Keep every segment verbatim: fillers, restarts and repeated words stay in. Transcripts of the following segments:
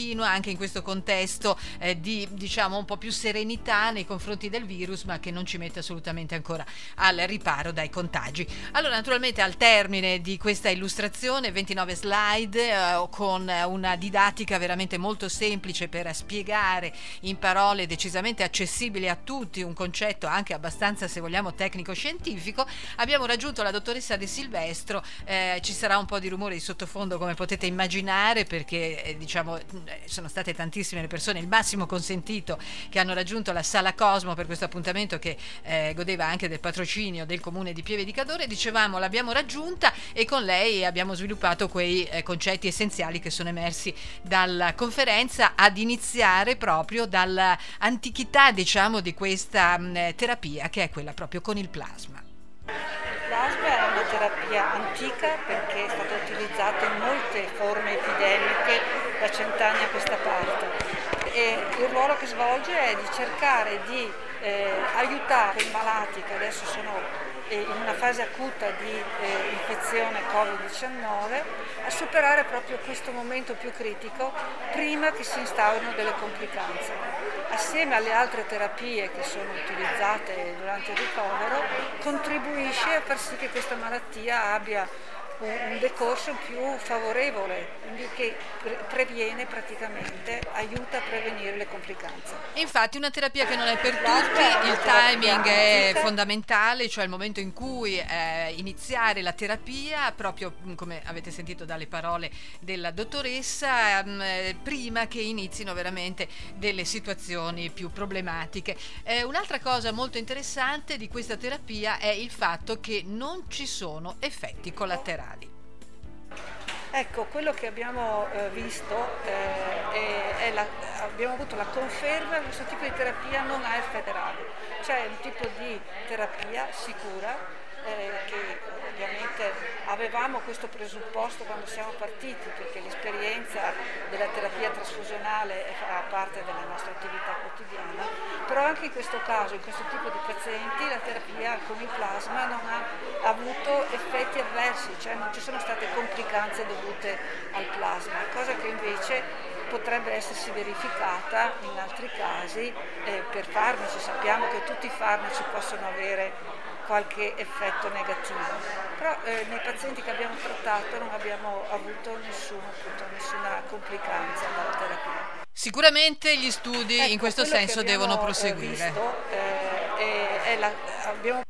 continua anche in questo contesto eh, di diciamo un po' più serenità nei confronti del virus, ma che non ci mette assolutamente ancora al riparo dai contagi. Allora, naturalmente al termine di questa illustrazione, ventinove slide eh, con una didattica veramente molto semplice per spiegare in parole decisamente accessibili a tutti un concetto anche abbastanza, se vogliamo, tecnico-scientifico, abbiamo raggiunto la dottoressa De Silvestro. Eh, ci sarà un po' di rumore di sottofondo, come potete immaginare, perché eh, diciamo sono state tantissime le persone, il massimo consentito, che hanno raggiunto la Sala Cosmo per questo appuntamento che eh, godeva anche del patrocinio del comune di Pieve di Cadore. Dicevamo, l'abbiamo raggiunta e con lei abbiamo sviluppato quei eh, concetti essenziali che sono emersi dalla conferenza, ad iniziare proprio dall'antichità, diciamo, di questa mh, terapia, che è quella proprio con il plasma. Il plasma è una terapia antica perché è stata utilizzata in molte forme epidemiche da cent'anni a questa parte, e il ruolo che svolge è di cercare di eh, aiutare i malati che adesso sono in una fase acuta di eh, infezione covid diciannove a superare proprio questo momento più critico prima che si instaurino delle complicanze. Assieme alle altre terapie che sono utilizzate durante il ricovero, contribuisce a far sì che questa malattia abbia un decorso più favorevole, quindi che previene praticamente, aiuta a prevenire le complicanze. Infatti una terapia che non è per tutti, il timing è fondamentale, cioè il momento in cui eh, iniziare la terapia, proprio come avete sentito dalle parole della dottoressa, eh, prima che inizino veramente delle situazioni più problematiche. Eh, un'altra cosa molto interessante di questa terapia è il fatto che non ci sono effetti collaterali. Ecco, quello che abbiamo eh, visto eh, è, è la, abbiamo avuto la conferma che questo tipo di terapia non ha effetti collaterali, cioè un tipo di terapia sicura eh, che ovviamente avevamo questo presupposto quando siamo partiti, perché l'esperienza della terapia trasfusionale fa parte della nostra attività quotidiana, però anche in questo caso, in questo tipo di pazienti, la terapia con il plasma non ha avuto effetti avversi, cioè non ci sono state complicanze dovute al plasma, cosa che invece potrebbe essersi verificata in altri casi eh, per farmaci. Sappiamo che tutti i farmaci possono avere qualche effetto negativo, però eh, nei pazienti che abbiamo trattato non abbiamo avuto nessun, appunto, nessuna complicanza dalla terapia. Sicuramente gli studi ecco, in questo senso abbiamo, devono proseguire. Visto, eh, è, è la, abbiamo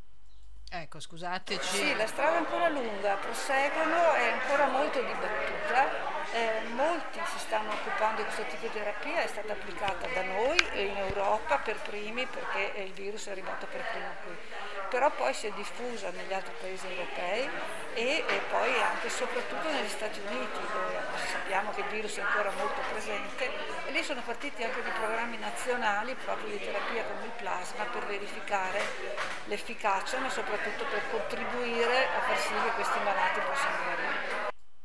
Ecco, scusateci. Sì, la strada è ancora lunga, proseguono, è ancora molto dibattuta. Eh, molti si stanno occupando di questo tipo di terapia, è stata applicata da noi in Europa per primi perché il virus è arrivato per primo qui, però poi si è diffusa negli altri paesi europei e, e poi anche e soprattutto negli Stati Uniti, dove sappiamo che il virus è ancora molto presente, e lì sono partiti anche dei programmi nazionali proprio di terapia con il plasma per verificare l'efficacia, ma soprattutto per contribuire a far sì che questi malati possano guarire.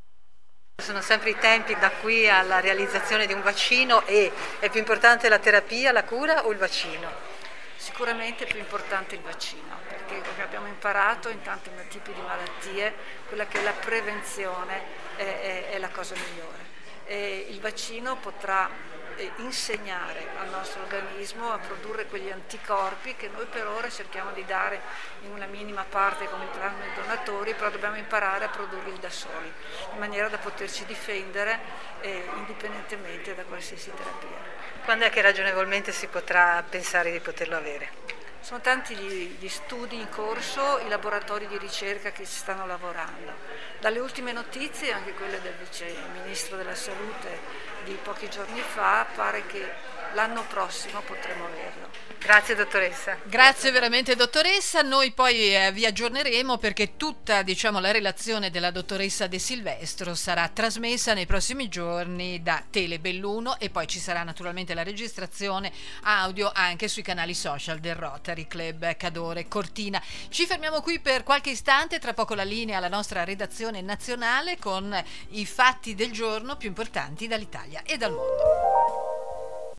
Sono sempre i tempi da qui alla realizzazione di un vaccino, e è più importante la terapia, la cura o il vaccino? Sicuramente è più importante il vaccino, perché come abbiamo imparato in tanti tipi di malattie, quella che è la prevenzione è, è, è la cosa migliore. E il vaccino potrà insegnare al nostro organismo a produrre quegli anticorpi che noi per ora cerchiamo di dare in una minima parte come tramite i donatori, però dobbiamo imparare a produrli da soli, in maniera da poterci difendere eh, indipendentemente da qualsiasi terapia. Quando è che ragionevolmente si potrà pensare di poterlo avere? Sono tanti gli, gli studi in corso, i laboratori di ricerca che ci stanno lavorando. Dalle ultime notizie, anche quelle del vice ministro della salute di pochi giorni fa, pare che l'anno prossimo potremo averlo. Grazie dottoressa. Grazie veramente dottoressa, noi poi eh, vi aggiorneremo perché tutta diciamo la relazione della dottoressa De Silvestro sarà trasmessa nei prossimi giorni da Telebelluno, e poi ci sarà naturalmente la registrazione audio anche sui canali social del Rotary Club Cadore Cortina. Ci fermiamo qui per qualche istante, tra poco la linea alla nostra redazione nazionale con i fatti del giorno più importanti dall'Italia e dal mondo.